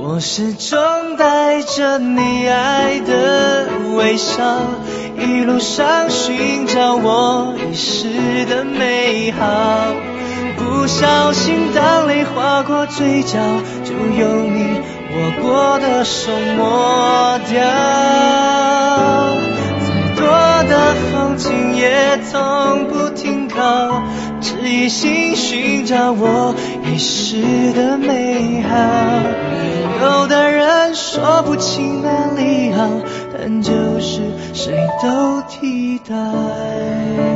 我始终带着你爱的微笑，一路上寻找我遗失的美好。不小心当泪划过嘴角，就用你握过的手抹掉。再多的风景也从不停靠，只一心寻找我遗失的美好。有的人说不清哪里好，但就是谁都替代。